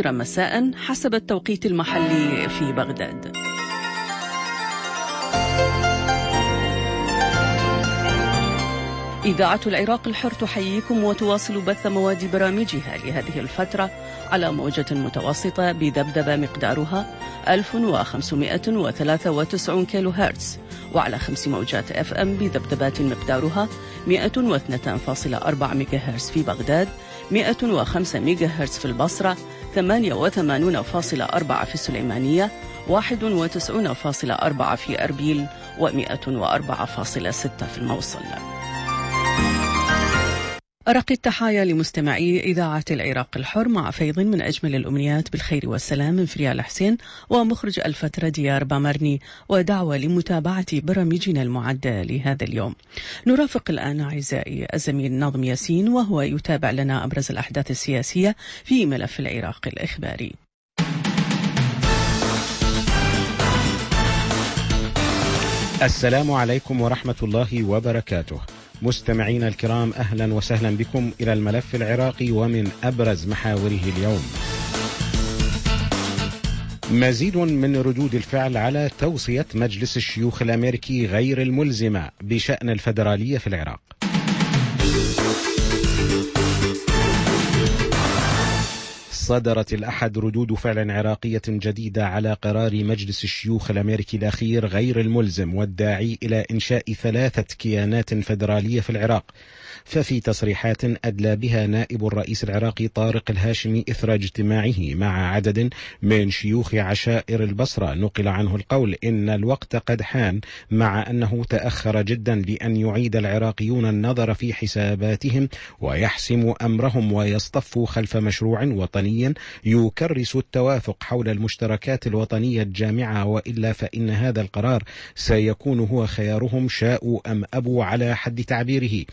10 مساء حسب التوقيت المحلي في بغداد. إذاعة العراق الحر تحييكم وتواصل بث مواد برامجها لهذه الفترة على موجة متوسطة بذبذبة مقدارها 1593 كيلو هرتز، وعلى 5 موجات FM بذبذبات مقدارها 102.4 ميجا هرتز في بغداد، 105 ميجا هرتز في البصرة، 88.4 في السليمانية، 91.4 في أربيل، و104.6 في الموصل. أرق التحايا لمستمعي إذاعة العراق الحر مع فيض من أجمل الأمنيات بالخير والسلام من فريال حسين ومخرج الفترة ديار بامرني، ودعوة لمتابعة برامجنا المعدة لهذا اليوم. نرافق الآن أعزائي الزميل ناظم ياسين وهو يتابع لنا أبرز الأحداث السياسية في ملف العراق الإخباري. السلام عليكم ورحمة الله وبركاته. مستمعينا الكرام، أهلا وسهلا بكم إلى الملف العراقي ومن أبرز محاوره اليوم. مزيد من ردود الفعل على توصية مجلس الشيوخ الأمريكي غير الملزمة بشأن الفيدرالية في العراق. صدرت الأحد ردود فعل عراقية جديدة على قرار مجلس الشيوخ الأمريكي الأخير غير الملزم والداعي إلى إنشاء 3 كيانات فيدرالية في العراق. ففي تصريحات أدلى بها نائب الرئيس العراقي طارق الهاشمي إثر اجتماعه مع عدد من شيوخ عشائر البصرة، نقل عنه القول إن الوقت قد حان، مع أنه تأخر جدا، لأن يعيد العراقيون النظر في حساباتهم ويحسموا أمرهم ويصطفوا خلف مشروع وطني يكرس التوافق حول المشتركات الوطنية الجامعة، وإلا فإن هذا القرار سيكون هو خيارهم شاءوا أم أبوا على حد تعبيره.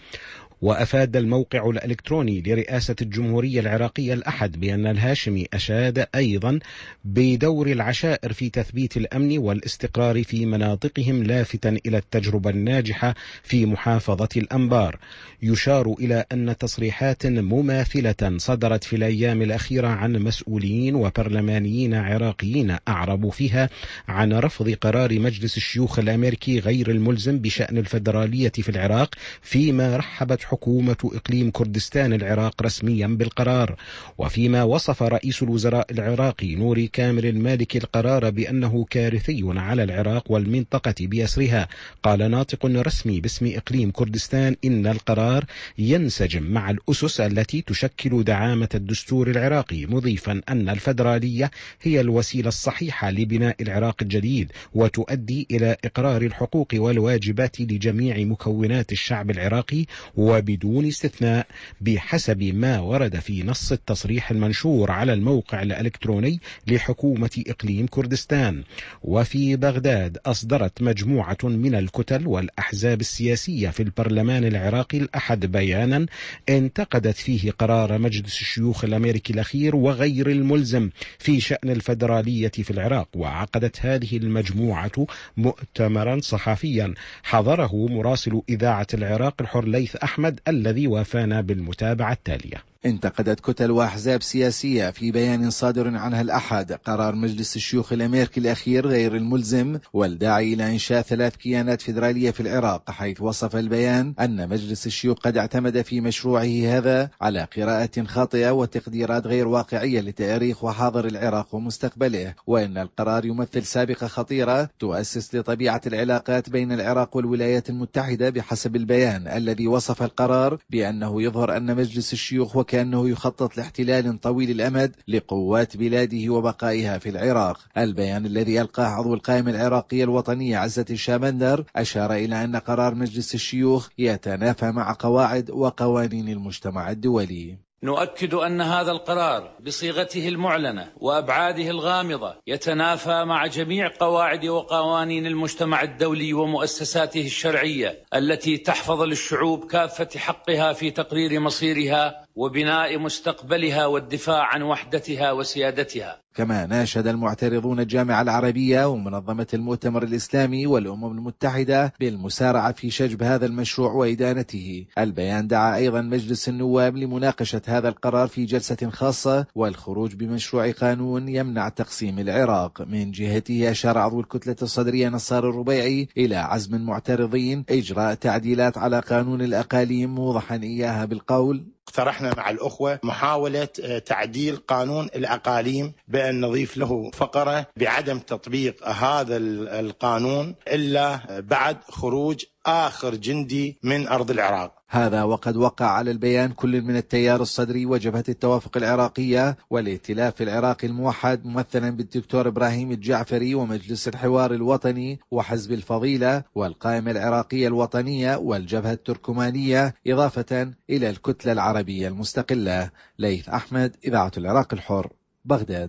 وأفاد الموقع الإلكتروني لرئاسة الجمهورية العراقية الأحد بأن الهاشمي أشاد أيضا بدور العشائر في تثبيت الأمن والاستقرار في مناطقهم، لافتا إلى التجربة الناجحة في محافظة الأنبار. يشار إلى أن تصريحات مماثلة صدرت في الأيام الأخيرة عن مسؤولين وبرلمانيين عراقيين أعربوا فيها عن رفض قرار مجلس الشيوخ الأمريكي غير الملزم بشأن الفيدرالية في العراق، فيما رحبت حكومة إقليم كردستان العراق رسميا بالقرار. وفيما وصف رئيس الوزراء العراقي نوري كامل المالكي القرار بأنه كارثي على العراق والمنطقة بأسرها، قال ناطق رسمي باسم إقليم كردستان إن القرار ينسجم مع الأسس التي تشكل دعامة الدستور العراقي، مضيفا أن الفيدرالية هي الوسيلة الصحيحة لبناء العراق الجديد، وتؤدي إلى إقرار الحقوق والواجبات لجميع مكونات الشعب العراقي وبدون استثناء، بحسب ما ورد في نص التصريح المنشور على الموقع الإلكتروني لحكومة إقليم كردستان. وفي بغداد أصدرت مجموعة من الكتل والأحزاب السياسية في البرلمان العراقي الأحد بيانا انتقدت فيه قرار مجلس الشيوخ الأمريكي الأخير وغير الملزم في شأن الفيدرالية في العراق. وعقدت هذه المجموعة مؤتمرا صحفيا حضره مراسل إذاعة العراق الحر ليث أحمد الذي وافانا بالمتابعة التالية. انتقدت كتل وأحزاب سياسية في بيان صادر عنها الأحد قرار مجلس الشيوخ الأمريكي الأخير غير الملزم والداعي إلى إنشاء 3 كيانات فيدرالية في العراق، حيث وصف البيان أن مجلس الشيوخ قد اعتمد في مشروعه هذا على قراءة خاطئة وتقديرات غير واقعية لتاريخ وحاضر العراق ومستقبله، وأن القرار يمثل سابقة خطيرة تؤسس لطبيعة العلاقات بين العراق والولايات المتحدة، بحسب البيان الذي وصف القرار بأنه يظهر أن مجلس الشيوخ وكأنه يخطط لاحتلال طويل الأمد لقوات بلاده وبقائها في العراق. البيان الذي ألقاه عضو القائمة العراقية الوطنية عزة الشامندر أشار إلى أن قرار مجلس الشيوخ يتنافى مع قواعد وقوانين المجتمع الدولي. نؤكد أن هذا القرار بصيغته المعلنة وأبعاده الغامضة يتنافى مع جميع قواعد وقوانين المجتمع الدولي ومؤسساته الشرعية التي تحفظ للشعوب كافة حقها في تقرير مصيرها وبناء مستقبلها والدفاع عن وحدتها وسيادتها. كما ناشد المعترضون الجامعة العربية ومنظمة المؤتمر الإسلامي والأمم المتحدة بالمسارعة في شجب هذا المشروع وإدانته. البيان دعا أيضا مجلس النواب لمناقشة هذا القرار في جلسة خاصة والخروج بمشروع قانون يمنع تقسيم العراق. من جهته أشار عضو الكتلة الصدرية نصار الربيعي إلى عزم المعترضين إجراء تعديلات على قانون الأقاليم، موضحا إياها بالقول: اقترحنا مع الأخوة محاولة تعديل قانون الأقاليم بأن نضيف له فقرة بعدم تطبيق هذا القانون إلا بعد خروج آخر جندي من أرض العراق. هذا وقد وقع على البيان كل من التيار الصدري وجبهة التوافق العراقية والائتلاف العراقي الموحد ممثلا بالدكتور إبراهيم الجعفري ومجلس الحوار الوطني وحزب الفضيلة والقائمة العراقية الوطنية والجبهة التركمانية، إضافة إلى الكتلة العربية المستقلة. ليث أحمد، إذاعة العراق الحر، بغداد.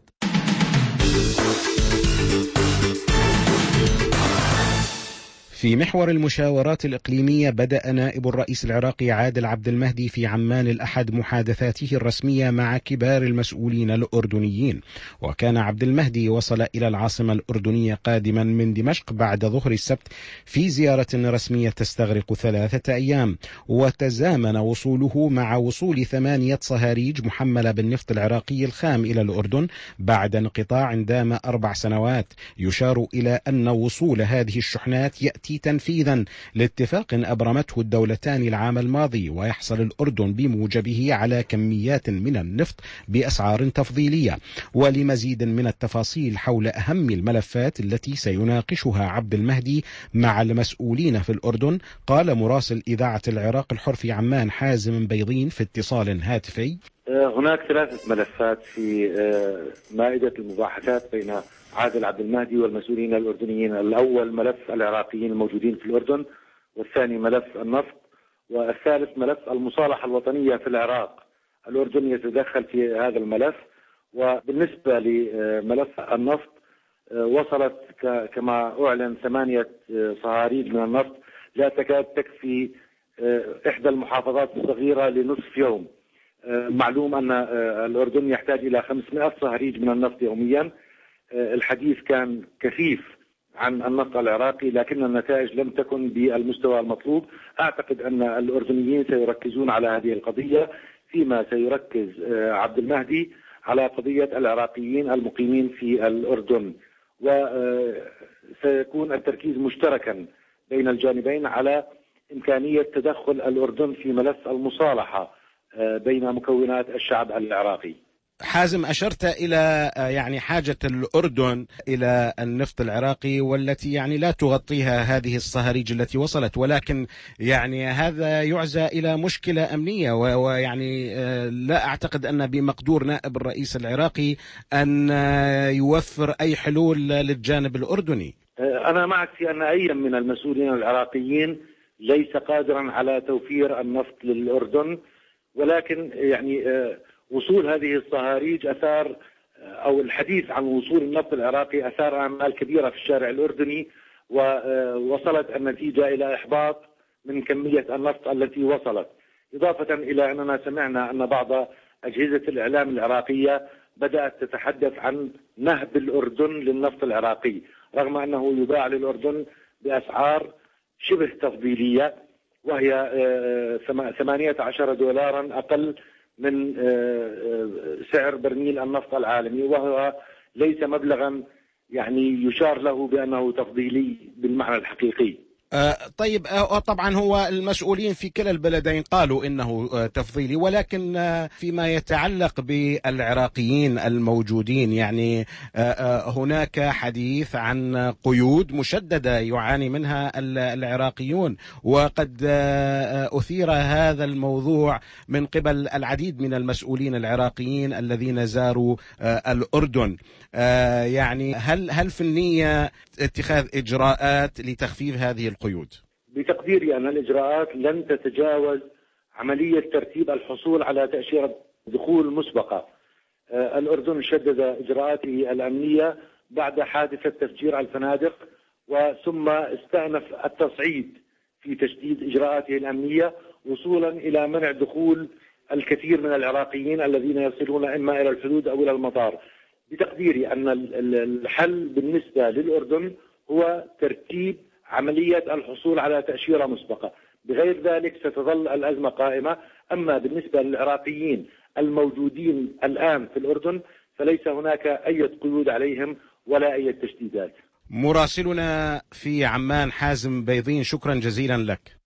في محور المشاورات الإقليمية بدأ نائب الرئيس العراقي عادل عبد المهدي في عمان الأحد محادثاته الرسمية مع كبار المسؤولين الأردنيين. وكان عبد المهدي وصل إلى العاصمة الأردنية قادما من دمشق بعد ظهر السبت في زيارة رسمية تستغرق 3 أيام، وتزامن وصوله مع وصول 8 صهاريج محملة بالنفط العراقي الخام إلى الأردن بعد انقطاع دام 4 سنوات. يشار إلى أن وصول هذه الشحنات يأتي تنفيذا لاتفاق أبرمته الدولتان العام الماضي، ويحصل الأردن بموجبه على كميات من النفط بأسعار تفضيلية. ولمزيد من التفاصيل حول أهم الملفات التي سيناقشها عبد المهدي مع المسؤولين في الأردن، قال مراسل إذاعة العراق الحر في عمان حازم بيضين في اتصال هاتفي: هناك 3 ملفات في مائدة المباحثات بين عادل عبد المهدي والمسؤولين الأردنيين. الأول ملف العراقيين الموجودين في الأردن، والثاني ملف النفط، والثالث ملف المصالحة الوطنية في العراق. الأردن يتدخل في هذا الملف. وبالنسبة لملف النفط وصلت كما أعلن 8 صهاريج من النفط لا تكاد تكفي إحدى المحافظات الصغيرة لنصف يوم. معلوم أن الأردن يحتاج إلى 500 صهاريج من النفط يوميا. الحديث كان كثيف عن النفط العراقي، لكن النتائج لم تكن بالمستوى المطلوب. أعتقد أن الأردنيين سيركزون على هذه القضية، فيما سيركز عبد المهدي على قضية العراقيين المقيمين في الأردن. وسيكون التركيز مشتركا بين الجانبين على إمكانية تدخل الأردن في ملف المصالحة بين مكونات الشعب العراقي. حازم، أشرت إلى حاجة الأردن إلى النفط العراقي والتي لا تغطيها هذه الصهاريج التي وصلت، ولكن هذا يعزى إلى مشكلة أمنية، لا أعتقد أن بمقدور نائب الرئيس العراقي أن يوفر أي حلول للجانب الأردني. أنا معك في أن أي من المسؤولين العراقيين ليس قادرا على توفير النفط للأردن، ولكن وصول هذه الصهاريج أثار، أو الحديث عن وصول النفط العراقي أثار آمال كبيرة في الشارع الأردني، ووصلت النتيجة إلى إحباط من كمية النفط التي وصلت. إضافة إلى أننا سمعنا أن بعض أجهزة الإعلام العراقية بدأت تتحدث عن نهب الأردن للنفط العراقي، رغم أنه يباع للأردن بأسعار شبه تفضيلية، وهي $18 أقل من سعر برميل النفط العالمي، وهو ليس مبلغا يشار له بأنه تفضيلي بالمعنى الحقيقي. طيب، طبعا هو المسؤولين في كلا البلدين قالوا إنه تفضيلي، ولكن فيما يتعلق بالعراقيين الموجودين هناك حديث عن قيود مشددة يعاني منها العراقيون، وقد أثير هذا الموضوع من قبل العديد من المسؤولين العراقيين الذين زاروا الأردن. هل في النية اتخاذ إجراءات لتخفيف هذه القيود؟ بتقديري أن الإجراءات لن تتجاوز عملية ترتيب الحصول على تأشيرة دخول مسبقة. الأردن شدد إجراءاته الأمنية بعد حادثة تفجير الفنادق، وثم استأنف التصعيد في تشديد إجراءاته الأمنية وصولا إلى منع دخول الكثير من العراقيين الذين يصلون إما إلى الحدود أو إلى المطار. بتقديري أن الحل بالنسبة للأردن هو ترتيب عملية الحصول على تأشيرة مسبقة، بغير ذلك ستظل الأزمة قائمة. أما بالنسبة للعراقيين الموجودين الآن في الأردن فليس هناك أي قيود عليهم ولا أي تشديدات. مراسلنا في عمان حازم بيضين، شكرا جزيلا لك.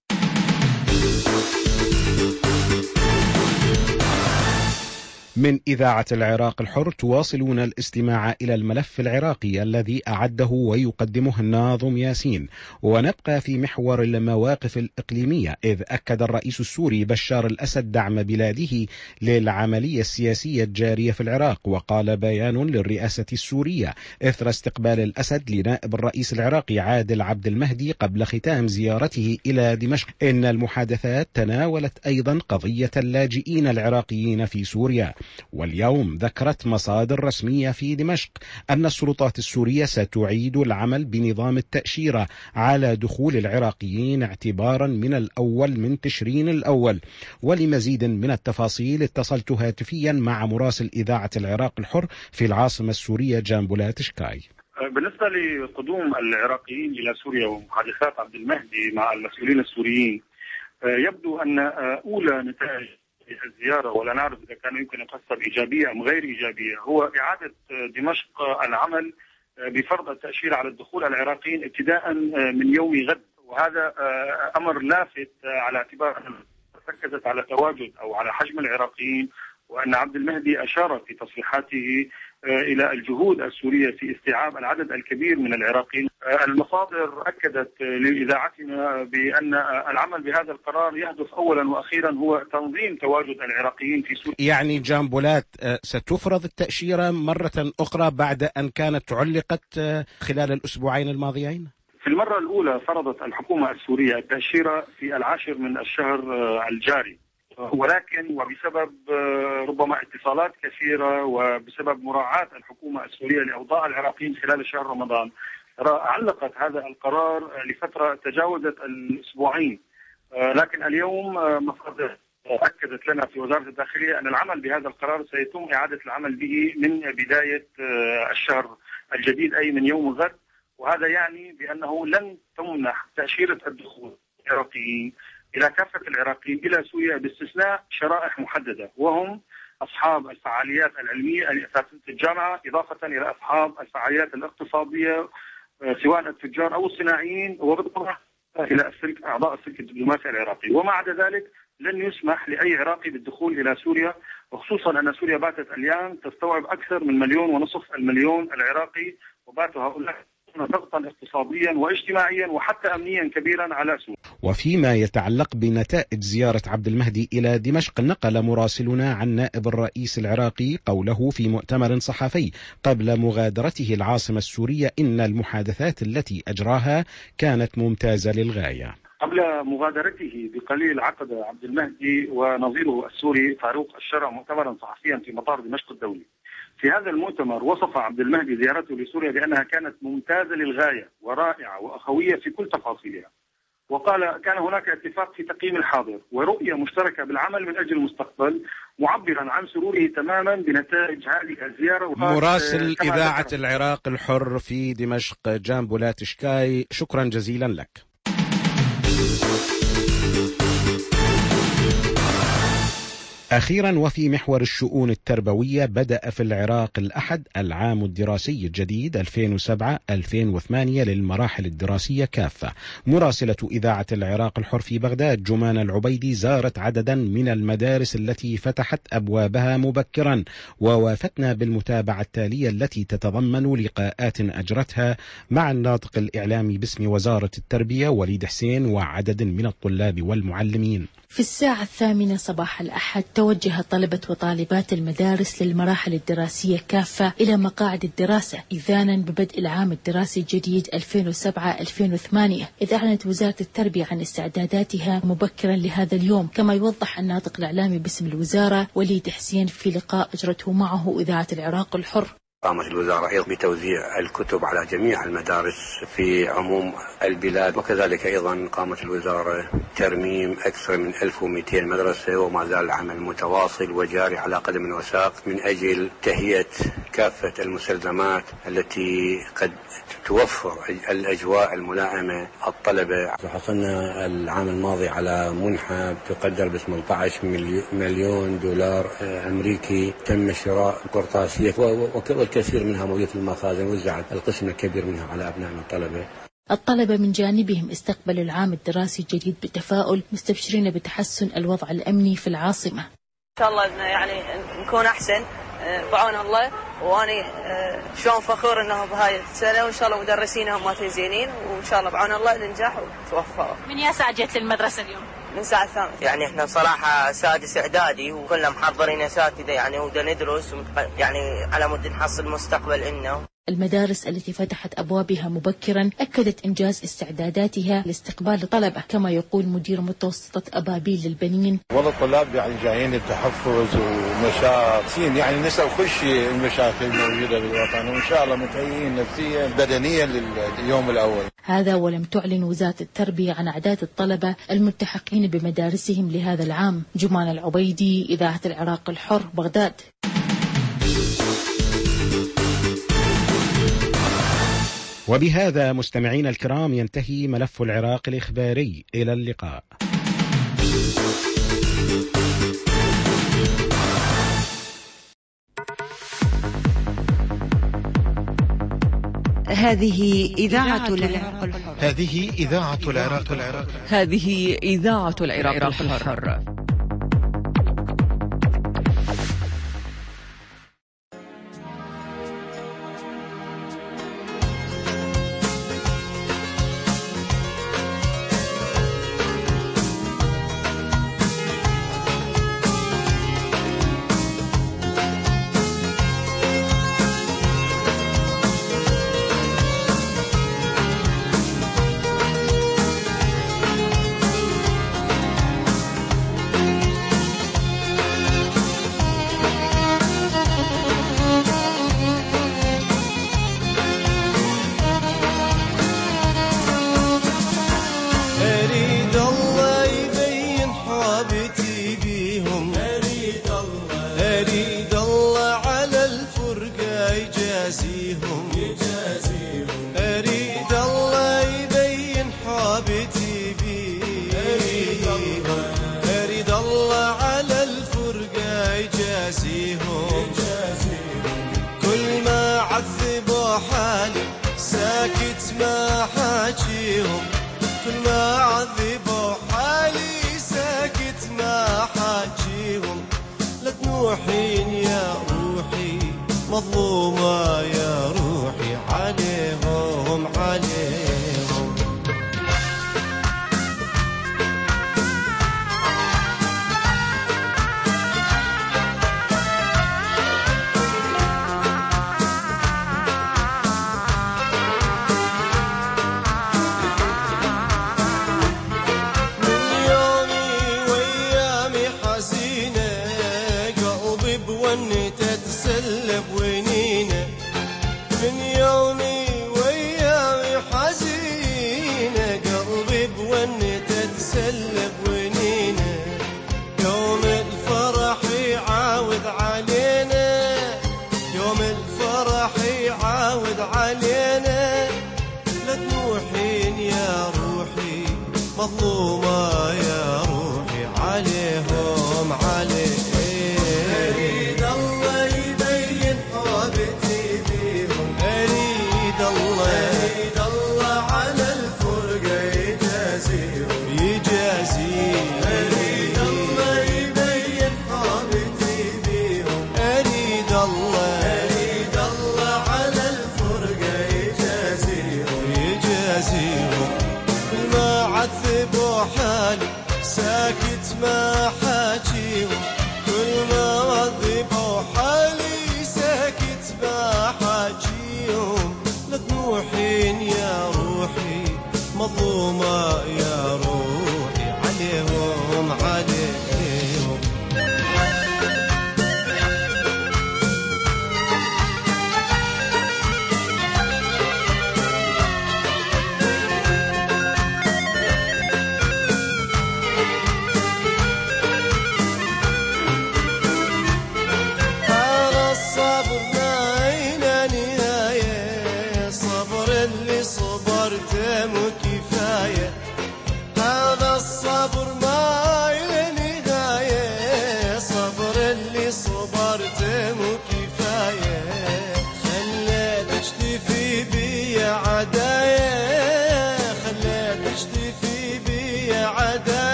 من إذاعة العراق الحر تواصلون الاستماع إلى الملف العراقي الذي أعده ويقدمه الناظم ياسين، ونبقى في محور المواقف الإقليمية، إذ أكد الرئيس السوري بشار الأسد دعم بلاده للعملية السياسية الجارية في العراق. وقال بيان للرئاسة السورية إثر استقبال الأسد لنائب الرئيس العراقي عادل عبد المهدي قبل ختام زيارته إلى دمشق إن المحادثات تناولت أيضا قضية اللاجئين العراقيين في سوريا. واليوم ذكرت مصادر رسمية في دمشق أن السلطات السورية ستعيد العمل بنظام التأشيرة على دخول العراقيين اعتبارا من الأول من تشرين الأول. ولمزيد من التفاصيل اتصلت هاتفيا مع مراسل إذاعة العراق الحر في العاصمة السورية جامبولات شكاي. بالنسبة لقدوم العراقيين إلى سوريا ومحادثات عبد المهدي مع المسؤولين السوريين، يبدو أن أولى نتائج الزيارة، ولا نعرف إذا كان يمكن يقسم إيجابية أم غير إيجابية، هو إعادة دمشق العمل بفرض التأشيرة على الدخول العراقيين ابتداء من يوم غد. وهذا أمر لافت على اعتبار أن ركزت على تواجد أو على حجم العراقيين، وأن عبد المهدي أشار في تصريحاته إلى الجهود السورية في استيعاب العدد الكبير من العراقيين. المصادر أكدت لإذاعتنا بأن العمل بهذا القرار يهدف أولا وأخيرا هو تنظيم تواجد العراقيين في سوريا. يعني جامبولات ستفرض التأشيرة مرة أخرى بعد أن كانت علقت خلال الأسبوعين الماضيين؟ في المرة الأولى فرضت الحكومة السورية التأشيرة في 10 من الشهر الجاري، ولكن وبسبب ربما اتصالات كثيرة وبسبب مراعاة الحكومة السورية لأوضاع العراقيين خلال شهر رمضان علقت هذا القرار لفترة تجاوزت الأسبوعين. لكن اليوم مصادر أكدت لنا في وزارة الداخلية أن العمل بهذا القرار سيتم إعادة العمل به من بداية الشهر الجديد، أي من يوم غد. وهذا يعني بأنه لن تمنح تأشيرة الدخول العراقيين إلى كافة العراقيين إلى سوريا باستثناء شرائح محددة، وهم أصحاب الفعاليات العلمية أساتذة الجامعة، إضافة إلى أصحاب الفعاليات الاقتصادية سواء التجار أو الصناعيين، وبالطبع إلى أعضاء السلك الدبلوماسي العراقي. وما عدا ذلك لن يسمح لأي عراقي بالدخول إلى سوريا، وخصوصا أن سوريا باتت اليوم تستوعب أكثر من 1.5 مليون العراقي، وباتوا هؤلاء ضغطا اقتصاديا واجتماعيا وحتى امنيا كبيرا على سوريا. وفيما يتعلق بنتائج زيارة عبد المهدي إلى دمشق، نقل مراسلنا عن نائب الرئيس العراقي قوله في مؤتمر صحفي قبل مغادرته العاصمة السورية إن المحادثات التي أجراها كانت ممتازة للغاية. قبل مغادرته بقليل عقد عبد المهدي ونظيره السوري فاروق الشرع مؤتمرا صحفيا في مطار دمشق الدولي. في هذا المؤتمر وصف عبد المهدي زيارته لسوريا بأنها كانت ممتازة للغاية ورائعة وأخوية في كل تفاصيلها، وقال كان هناك اتفاق في تقييم الحاضر ورؤية مشتركة بالعمل من أجل المستقبل، معبرا عن سروره تماما بنتائج هذه الزيارة. مراسل إذاعة العراق الحر في دمشق جامبولات شكاي، شكرا جزيلا لك. أخيرا وفي محور الشؤون التربوية، بدأ في العراق الأحد العام الدراسي الجديد 2007-2008 للمراحل الدراسية كافة. مراسلة إذاعة العراق الحر في بغداد جمان العبيدي زارت عددا من المدارس التي فتحت أبوابها مبكرا، ووافتنا بالمتابعة التالية التي تتضمن لقاءات أجرتها مع الناطق الإعلامي باسم وزارة التربية وليد حسين وعدد من الطلاب والمعلمين. في الساعة 8 صباح الأحد توجه طلبة وطالبات المدارس للمراحل الدراسية كافة إلى مقاعد الدراسة إذانا ببدء العام الدراسي الجديد 2007-2008، إذ أعلنت وزارة التربية عن استعداداتها مبكرا لهذا اليوم، كما يوضح الناطق الإعلامي باسم الوزارة وليد حسين في لقاء أجرته معه إذاعة العراق الحر. قامت الوزارة أيضا بتوزيع الكتب على جميع المدارس في عموم البلاد، وكذلك أيضا قامت الوزارة ترميم أكثر من 1200 مدرسة، وما زال العمل متواصل وجاري على قدم وساق من أجل تهيئة كافة المستلزمات التي قد توفر الأجواء الملائمة الطلبة. حصلنا العام الماضي على منحة تقدر ب 18 مليون دولار أمريكي، تم شراء قرطاسية والكثير منها موجود في المخازن، وزعت القسم الكبير منها على أبنائنا الطلبة من جانبهم استقبلوا العام الدراسي الجديد بتفاؤل، مستبشرين بتحسن الوضع الأمني في العاصمة. إن شاء الله يعني نكون أحسن بعون الله، وأنا شلون فخور إنه بهاي السنة، وإن شاء الله مدرسينهم ما زينين، وإن شاء الله بعون الله ننجح ونتوفق. من يا ساعة جت للمدرسة اليوم؟ من الساعة 8. يعني إحنا صراحة سادس إعدادي وكلنا محضرين أساتذة يعني ودا ندرس يعني على مود نحصل مستقبل إنه. المدارس التي فتحت أبوابها مبكرا أكدت إنجاز استعداداتها لاستقبال الطلبة، كما يقول مدير متوسطة أبابيل للبنين. والله الطلاب يعني جايين للتحفز ومشاط، يعني نسأل خش المشاكل الموجودة بالوطن، وإن شاء الله متهيئين نفسيا بدنيا لليوم الأول. هذا ولم تعلن وزارة التربية عن أعداد الطلبة الملتحقين بمدارسهم لهذا العام. جمان العبيدي، إذاعة العراق الحر، بغداد. وبهذا مستمعين الكرام ينتهي ملف العراق الإخباري. إلى اللقاء. هذه إذاعة العراق الحر. هذه إذاعة العراق الحر. هذه إذاعة العراق الحر. مظلومة يا روحي عليهم مظلومة يا روحي عليهم أريد الله يبين حبتي بيهم، أريد الله على الفرقة يجازيهم أريد الله يبين حبتي بيهم، أريد الله على الفرقة يجازيهم ما عذبوا حالي ساكت ما حاجيهم، كل ما عذبوا حالي ساكت ما حاجيهم، لا تنوحين يا روحي مظلومة يا روحي عليهم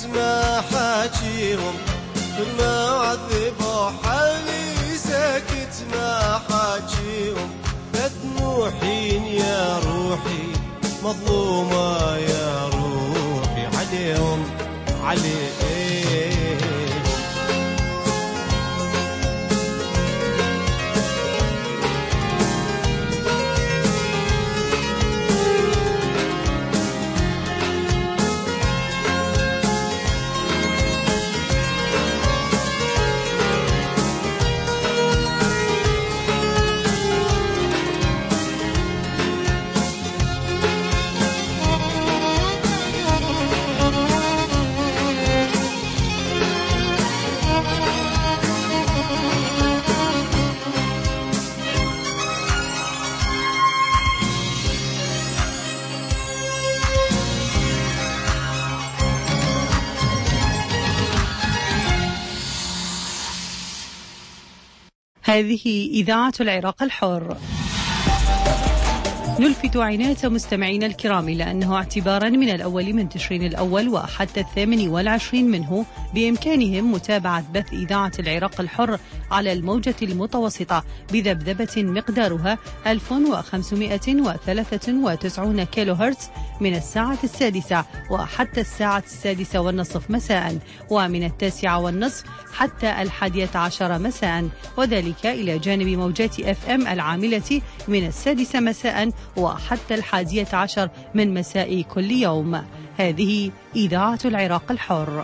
ما حاجيهم كل ما عذبوا حالي ساكت ما حاجيهم مدموحين يا روحي مظلومة يا روحي عليهم عليهم. هذه إذاعة العراق الحر. نلفت عناية مستمعينا الكرام إلى أنه اعتبارا من الأول من تشرين الأول وحتى 28 منه بإمكانهم متابعة بث إذاعة العراق الحر على الموجة المتوسطة بذبذبة مقدارها 1593 كيلو هرتز من الساعة 6 وحتى الساعة 6:30 مساء، ومن 9:30 حتى 11 مساء، وذلك إلى جانب موجات FM العاملة من 6 مساء وحتى 11 من مساء كل يوم. هذه إذاعة العراق الحر.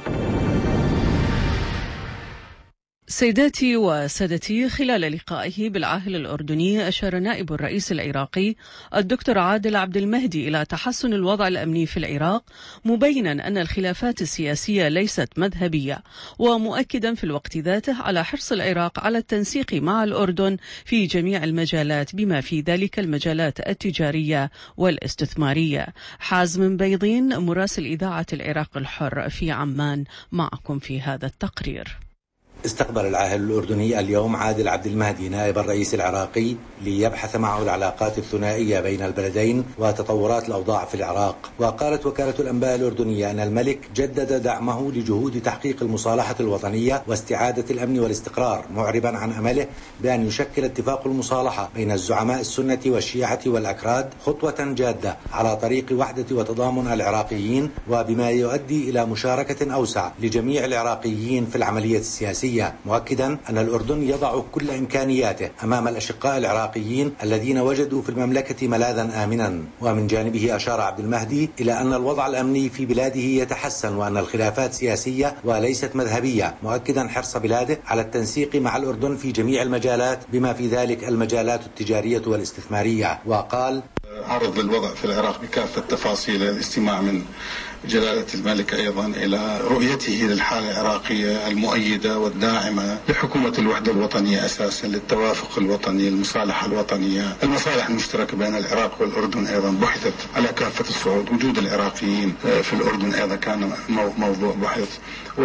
سيداتي وسادتي، خلال لقائه بالعاهل الأردني أشار نائب الرئيس العراقي الدكتور عادل عبد المهدي إلى تحسن الوضع الأمني في العراق، مبينا أن الخلافات السياسية ليست مذهبية، ومؤكدا في الوقت ذاته على حرص العراق على التنسيق مع الأردن في جميع المجالات بما في ذلك المجالات التجارية والاستثمارية. حازم بيضين مراسل إذاعة العراق الحر في عمان معكم في هذا التقرير. استقبل العاهل الأردني اليوم عادل عبد المهدي نائب الرئيس العراقي ليبحث معه العلاقات الثنائية بين البلدين وتطورات الأوضاع في العراق. وقالت وكالة الأنباء الأردنية أن الملك جدد دعمه لجهود تحقيق المصالحة الوطنية واستعادة الأمن والاستقرار، معربا عن أمله بأن يشكل اتفاق المصالحة بين الزعماء السنة والشيعة والأكراد خطوة جادة على طريق وحدة وتضامن العراقيين، وبما يؤدي إلى مشاركة أوسع لجميع العراقيين في العملية السياسية، مؤكدا أن الأردن يضع كل إمكانياته أمام الأشقاء العراقيين الذين وجدوا في المملكة ملاذا آمنا. ومن جانبه أشار عبد المهدي إلى أن الوضع الأمني في بلاده يتحسن وأن الخلافات سياسية وليست مذهبية، مؤكدا حرص بلاده على التنسيق مع الأردن في جميع المجالات بما في ذلك المجالات التجارية والاستثمارية. وقال: عرض الوضع في العراق بكافة تفاصيل، الاستماع من جلالة الملك أيضا إلى رؤيته للحالة العراقية المؤيدة والداعمة لحكومة الوحدة الوطنية، أساسا للتوافق الوطني، المصالحة الوطنية، المصالح المشتركة بين العراق والأردن أيضا بحثت على كافة الصعود. وجود العراقيين في الأردن أيضا كان موضوع بحث،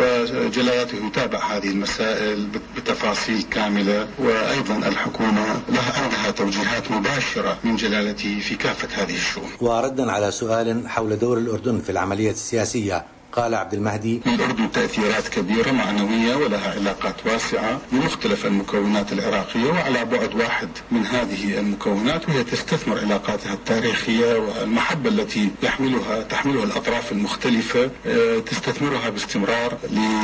وجلالته يتابع هذه المسائل بتفاصيل كاملة، وأيضا الحكومة عندها توجيهات مباشرة من جلالته في كافة هذه الشؤون. وردا على سؤال حول دور الأردن في العملية السياسية، قال عبد المهدي: للأردن تأثيرات كبيرة معنوية ولها علاقات واسعة بمختلف المكونات العراقية، وعلى بعد واحد من هذه المكونات وهي تستثمر علاقاتها التاريخية والمحبة التي تحملها الأطراف المختلفة، تستثمرها باستمرار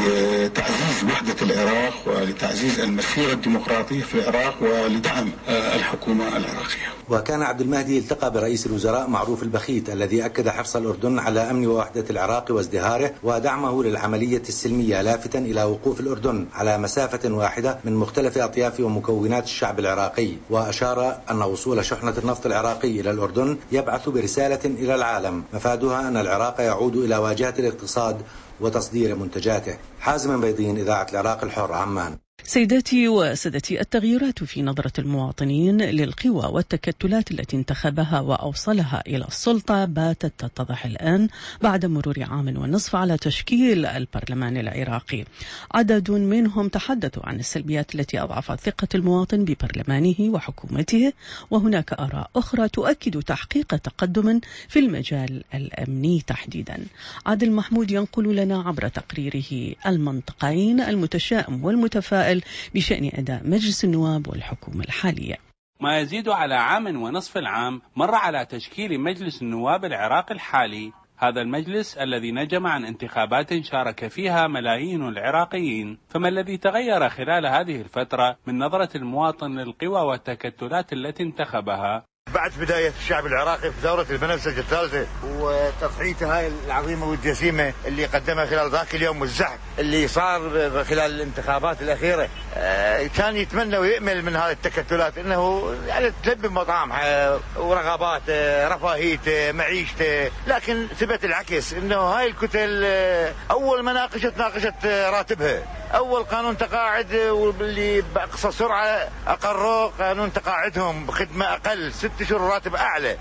لتعزيز وحدة العراق ولتعزيز المسيرة الديمقراطية في العراق ولدعم الحكومة العراقية. وكان عبد المهدي التقى برئيس الوزراء معروف البخيت الذي أكد حرص الأردن على أمن ووحدة العراق وازدهاره ودعمه للعملية السلمية، لافتا إلى وقوف الأردن على مسافة واحدة من مختلف أطياف ومكونات الشعب العراقي. وأشار أن وصول شحنة النفط العراقي إلى الأردن يبعث برسالة إلى العالم مفادها أن العراق يعود إلى واجهة الاقتصاد وتصدير منتجاته. حازم بيضين، إذاعة العراق الحر، عمان. سيداتي وسادتي، التغييرات في نظرة المواطنين للقوى والتكتلات التي انتخبها وأوصلها إلى السلطة باتت تتضح الآن بعد مرور عام ونصف على تشكيل البرلمان العراقي. عدد منهم تحدثوا عن السلبيات التي أضعفت ثقة المواطن ببرلمانه وحكومته، وهناك آراء أخرى تؤكد تحقيق تقدم في المجال الأمني تحديدا. عادل محمود ينقل لنا عبر تقريره المنطقين المتشائم والمتفائل بشأن أداء مجلس النواب والحكومة الحالية. ما يزيد على عام ونصف العام مر على تشكيل مجلس النواب العراقي الحالي. هذا المجلس الذي نجم عن انتخابات شارك فيها ملايين العراقيين، فما الذي تغير خلال هذه الفترة من نظرة المواطن للقوى والتكتلات التي انتخبها؟ بعد بداية الشعب العراقي في ثورة البنفسجي الثالثة وتضحيته هاي العظيمة والجسيمة اللي قدمها خلال ذاك اليوم والزحف اللي صار خلال الانتخابات الأخيرة، كان يتمنى ويأمل من هذه التكتلات انه يعني تلبي مطامحه ورغباته رفاهيته معيشته، لكن ثبت العكس انه هاي الكتل اول ما ناقشت راتبها. اول قانون تقاعد واللي باقصى سرعه اقروا قانون تقاعدهم بخدمه اقل 6 شهور راتب اعلى،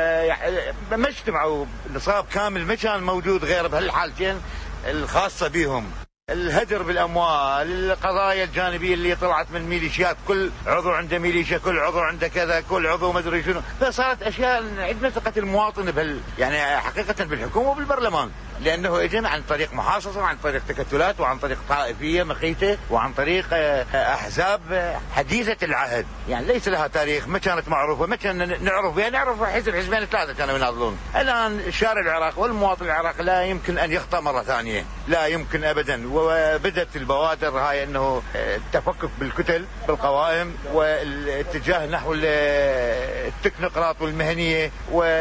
ما اجتمعوا نصاب كامل ما كان موجود غير بهالحالتين الخاصه بهم. الهدر بالاموال، القضايا الجانبيه اللي طلعت من ميليشيات، كل عضو عنده ميليشيا، كل عضو عنده كذا، كل عضو ما ادري شنو، فصارت اشياء عندنا ثقه المواطن يعني حقيقه بالحكومه وبالبرلمان، لانه اجى عن طريق محاصصه وعن طريق تكتلات وعن طريق طائفيه مخيته وعن طريق احزاب حديثه العهد، يعني ليس لها تاريخ، ما كانت معروفه، ما كان نعرف بها، نعرف حزبين 3 كانوا يناضلون. الان الشارع العراقي والمواطن العراقي لا يمكن ان يخطأ مره ثانيه، لا يمكن ابدا. وبدت البوادر هاي انه التفكك بالكتل بالقوائم والاتجاه نحو التكنقراط والمهنيه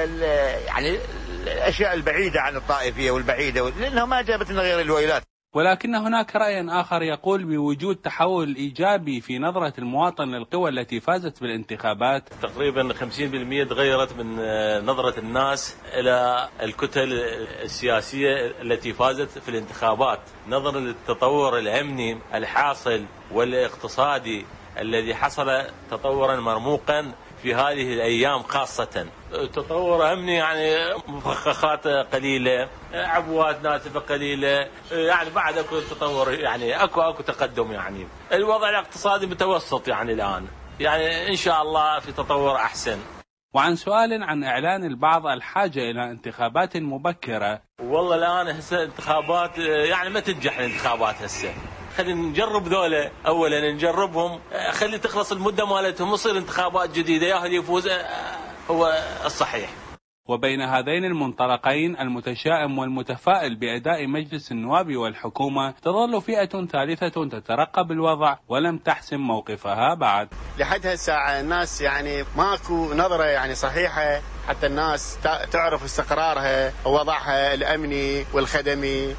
يعني الاشياء البعيده عن الطائفيه والبعيده، لانها ما جابت لنا غير الويلات. ولكن هناك رأي آخر يقول بوجود تحول إيجابي في نظرة المواطن للقوى التي فازت بالانتخابات. تقريبا 50% تغيرت من نظرة الناس إلى الكتل السياسية التي فازت في الانتخابات، نظرا للتطور الأمني الحاصل والاقتصادي الذي حصل تطورا مرموقا في هذه الأيام، خاصة تطور أمني، يعني مفخخات قليلة، عبوات ناسفة قليلة، يعني بعد أكو تطور، يعني أكو تقدم، يعني الوضع الاقتصادي متوسط يعني الآن، يعني إن شاء الله في تطور أحسن. وعن سؤال عن إعلان البعض الحاجة إلى انتخابات مبكرة، والله الآن هسه انتخابات يعني ما تنجح الانتخابات هسه، خلينا نجرب ذولا أولا، نجربهم، خلي تخلص المدة مالتهم وصير انتخابات جديدة، يا اللي يفوز هو الصحيح. وبين هذين المنطلقين المتشائم والمتفائل بأداء مجلس النواب والحكومة، تظل فئة ثالثة تترقب الوضع ولم تحسم موقفها بعد. لحد هالساعة الناس يعني ماكو نظرة يعني صحيحة حتى الناس تعرف استقرارها ووضعها الأمني والخدمي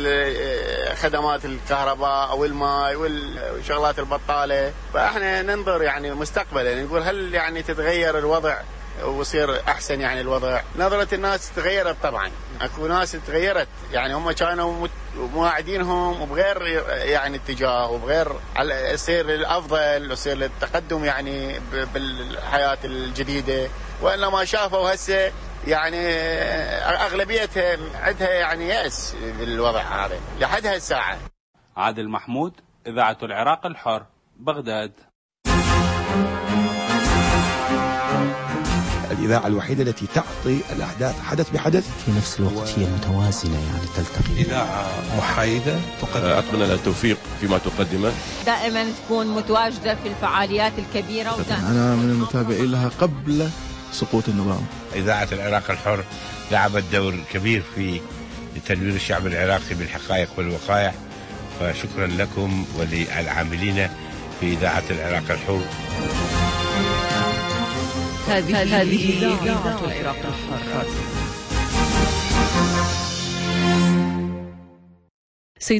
والخدمات الكهرباء والماء والشغلات البطالة. فاحنا ننظر يعني مستقبلا، نقول هل يعني تتغير الوضع ويصير احسن، يعني الوضع نظرة الناس تغيرت طبعا، اكو ناس تغيرت، يعني هم كانوا مواعدينهم وبغير يعني اتجاه وبغير يصير الافضل ويصير التقدم يعني بالحياة الجديدة، وانما شافوا هسه يعني اغلبيتها عندها يعني يأس بالوضع هذا لحد هالساعة. عادل محمود، إذاعة العراق الحر، بغداد. الإذاعة الوحيدة التي تعطي الأحداث حدث بحدث، في نفس الوقت هي متوازنة، يعني تلتقي. إذاعة محايدة أتمنى لها التوفيق فيما تقدمه، دائما تكون متواجدة في الفعاليات الكبيرة. أنا من المتابعين لها قبل سقوط النظام. إذاعة العراق الحر لعبت دور كبير في تنوير الشعب العراقي بالحقائق والوقائع، فشكرا لكم وللعاملين في إذاعة العراق الحر. هذه إذاعة العراق الحر.